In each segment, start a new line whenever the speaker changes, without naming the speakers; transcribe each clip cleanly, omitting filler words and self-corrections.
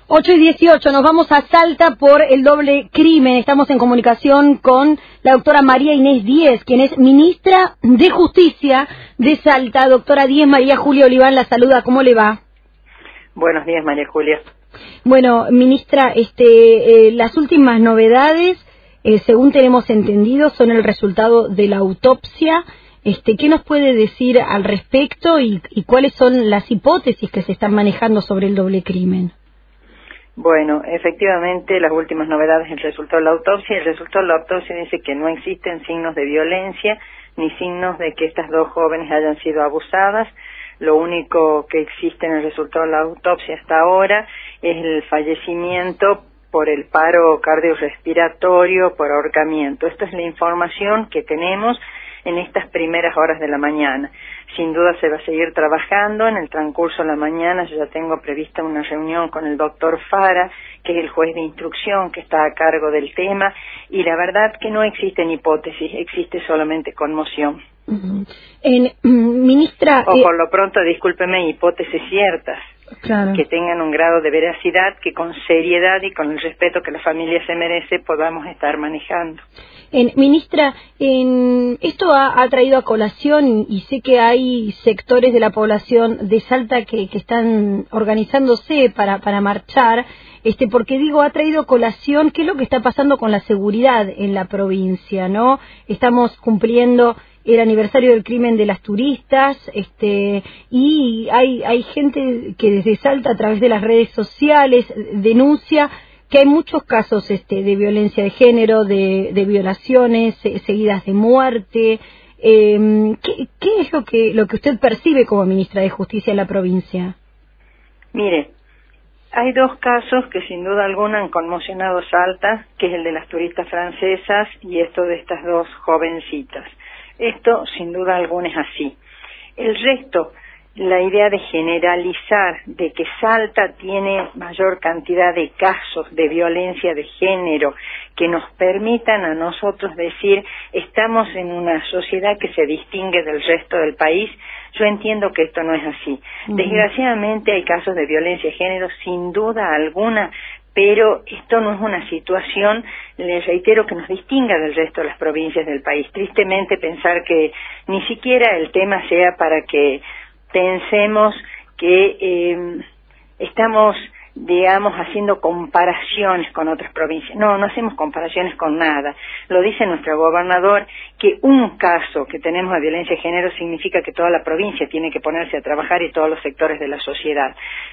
8:18, nos vamos a Salta por el doble crimen. Estamos en comunicación con la doctora María Inés Díez, quien es ministra de Justicia de Salta. Doctora Díez, María Julia Oliván la saluda. ¿Cómo le va?
Buenos días, María Julia.
Bueno, ministra, las últimas novedades, según tenemos entendido, son el resultado de la autopsia. ¿Qué nos puede decir al respecto y cuáles son las hipótesis que se están manejando sobre el doble crimen?
Bueno, efectivamente, las últimas novedades, el resultado de la autopsia. El resultado de la autopsia dice que no existen signos de violencia ni signos de que estas dos jóvenes hayan sido abusadas. Lo único que existe en el resultado de la autopsia hasta ahora es el fallecimiento por el paro cardiorrespiratorio por ahorcamiento. Esta es la información que tenemos en estas primeras horas de la mañana. Sin duda se va a seguir trabajando. En el transcurso de la mañana yo ya tengo prevista una reunión con el doctor Fara, que es el juez de instrucción que está a cargo del tema, y la verdad que no existen hipótesis, existe solamente conmoción.
Ministra...
O por lo pronto, discúlpeme, hipótesis ciertas. Claro. Que tengan un grado de veracidad, que con seriedad y con el respeto que la familia se merece podamos estar manejando.
Ministra, esto ha traído a colación, y sé que hay sectores de la población de Salta que están organizándose para marchar, porque digo, ha traído a colación qué es lo que está pasando con la seguridad en la provincia, ¿no? Estamos cumpliendo el aniversario del crimen de las turistas, y hay gente que desde Salta a través de las redes sociales denuncia que hay muchos casos de violencia de género, de violaciones seguidas de muerte. ¿Qué es lo que usted percibe como ministra de Justicia en la provincia?
Mire, hay dos casos que sin duda alguna han conmocionado Salta, que es el de las turistas francesas y esto de estas dos jovencitas. Esto sin duda alguna es así. El resto, la idea de generalizar de que Salta tiene mayor cantidad de casos de violencia de género que nos permitan a nosotros decir estamos en una sociedad que se distingue del resto del país, yo entiendo que esto no es así. Desgraciadamente hay casos de violencia de género sin duda alguna, pero esto no es una situación, les reitero, que nos distinga del resto de las provincias del país. Tristemente pensar que ni siquiera el tema sea para que pensemos que estamos, digamos, haciendo comparaciones con otras provincias. No hacemos comparaciones con nada. Lo dice nuestro gobernador, que un caso que tenemos de violencia de género significa que toda la provincia tiene que ponerse a trabajar y todos los sectores de la sociedad.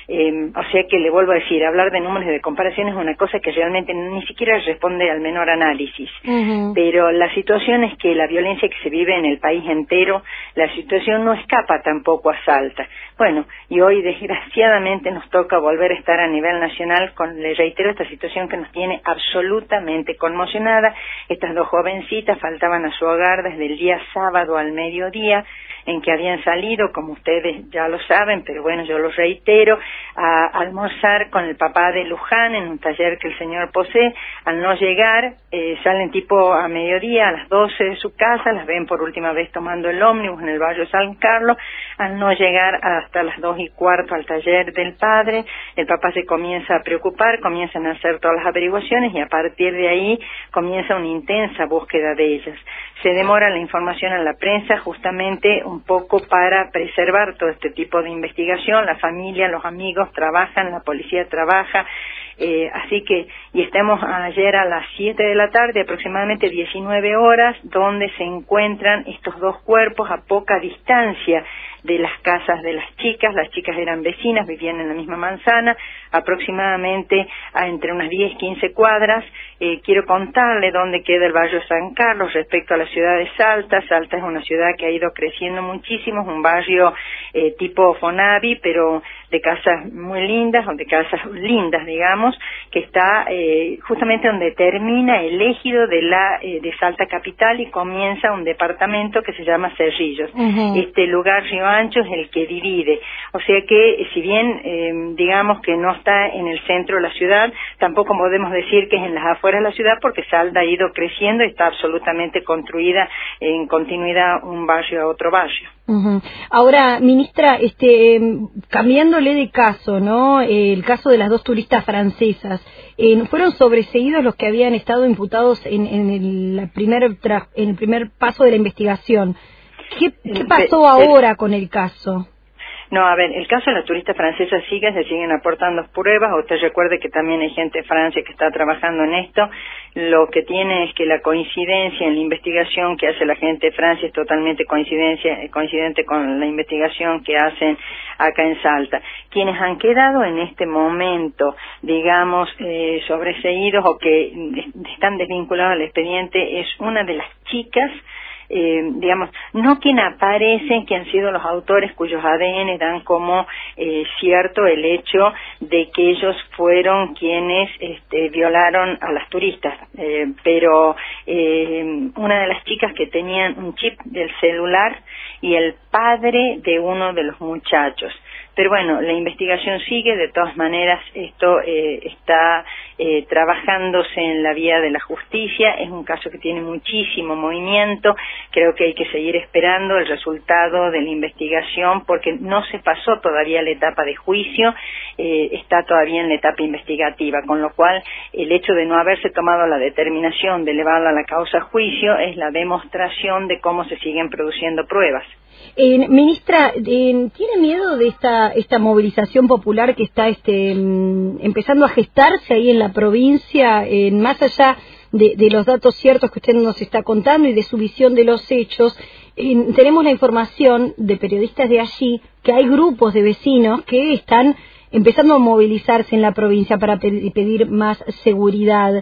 O sea que le vuelvo a decir, hablar de números y de comparaciones es una cosa que realmente ni siquiera responde al menor análisis. Pero la situación es que la violencia que se vive en el país entero, la situación no escapa tampoco a Salta. Bueno, y hoy desgraciadamente nos toca volver a estar a nivel nacional con, le reitero, esta situación que nos tiene absolutamente conmocionada. Estas dos jovencitas faltaban a su hogar desde el día sábado al mediodía, en que habían salido, como ustedes ya lo saben, pero bueno, yo lo reitero, a almorzar con el papá de Luján en un taller que el señor posee. Al no llegar, salen tipo a mediodía, a las 12 de su casa, las ven por última vez tomando el ómnibus en el barrio San Carlos. Al no llegar hasta las 2:15 al taller del padre, el papá se comienza a preocupar, comienzan a hacer todas las averiguaciones y a partir de ahí comienza una intensa búsqueda de ellas. Se demora la información a la prensa justamente un poco para preservar todo este tipo de investigación. La familia, los amigos trabajan, la policía trabaja, así que, y estamos ayer a las 7 de la tarde, aproximadamente 19 horas, donde se encuentran estos dos cuerpos a poca distancia de las casas de las chicas eran vecinas, vivían en la misma manzana, aproximadamente entre unas 10-15 cuadras. Quiero contarle dónde queda el barrio San Carlos respecto a la ciudad de Salta. Salta es una ciudad que ha ido creciendo muchísimo, es un barrio tipo Fonavi, pero de casas muy lindas, o de casas lindas, digamos, que está justamente donde termina el ejido de Salta Capital y comienza un departamento que se llama Cerrillos. Este lugar Río Ancho es el que divide, o sea que si bien digamos que no está en el centro de la ciudad, tampoco podemos decir que es en las afueras de la ciudad, porque Salta ha ido creciendo y está absolutamente construida en continuidad un barrio a otro barrio.
Uh-huh. Ahora, ministra, cambiándole de caso, ¿no? El caso de las dos turistas francesas, fueron sobreseídos los que habían estado imputados en el primer paso de la investigación. ¿Qué pasó ahora con el caso?
No, a ver, el caso de las turistas francesas se siguen aportando pruebas. Usted recuerde que también hay gente de Francia que está trabajando en esto. Lo que tiene es que la coincidencia en la investigación que hace la gente de Francia es totalmente coincidente con la investigación que hacen acá en Salta. Quienes han quedado en este momento, digamos, sobreseídos o que están desvinculados al expediente es una de las chicas, digamos, no quien aparecen, que han sido los autores cuyos ADN dan como cierto el hecho de que ellos fueron quienes violaron a las turistas, pero una de las chicas que tenían un chip del celular y el padre de uno de los muchachos. Pero bueno, la investigación sigue, de todas maneras esto está trabajándose en la vía de la justicia, es un caso que tiene muchísimo movimiento, creo que hay que seguir esperando el resultado de la investigación porque no se pasó todavía la etapa de juicio, está todavía en la etapa investigativa, con lo cual el hecho de no haberse tomado la determinación de elevarla a la causa a juicio es la demostración de cómo se siguen produciendo pruebas.
Ministra, ¿tiene miedo de esta movilización popular que está empezando a gestarse ahí en la provincia, más allá de los datos ciertos que usted nos está contando y de su visión de los hechos? Tenemos la información de periodistas de allí que hay grupos de vecinos que están empezando a movilizarse en la provincia para pedir más seguridad.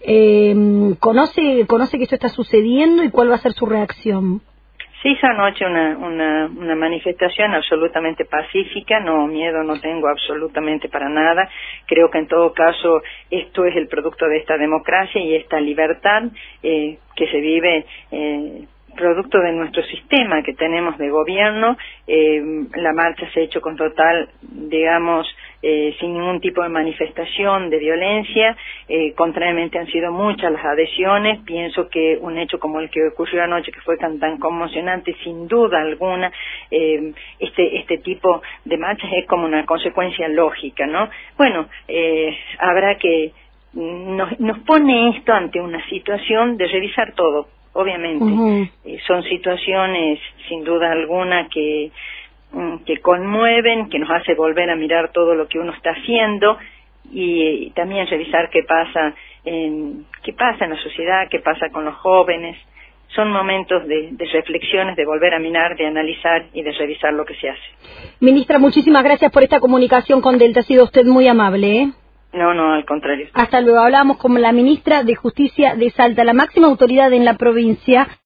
¿Conoce que esto está sucediendo y cuál va a ser su reacción?
Se hizo anoche una manifestación absolutamente pacífica, no miedo no tengo absolutamente para nada, creo que en todo caso esto es el producto de esta democracia y esta libertad que se vive producto de nuestro sistema que tenemos de gobierno. La marcha se ha hecho con total, digamos, sin ningún tipo de manifestación de violencia, contrariamente han sido muchas las adhesiones. Pienso que un hecho como el que ocurrió anoche, que fue tan conmocionante, sin duda alguna, este tipo de marchas es como una consecuencia lógica, ¿no? Bueno, habrá que, nos pone esto ante una situación de revisar todo. Obviamente, son situaciones sin duda alguna que conmueven, que nos hace volver a mirar todo lo que uno está haciendo y también revisar qué pasa en la sociedad, qué pasa con los jóvenes. Son momentos de reflexiones, de volver a mirar, de analizar y de revisar lo que se hace.
Ministra, muchísimas gracias por esta comunicación con Delta. Ha sido usted muy amable, ¿eh?
No, al contrario.
Hasta luego. Hablamos con la ministra de Justicia de Salta, la máxima autoridad en la provincia.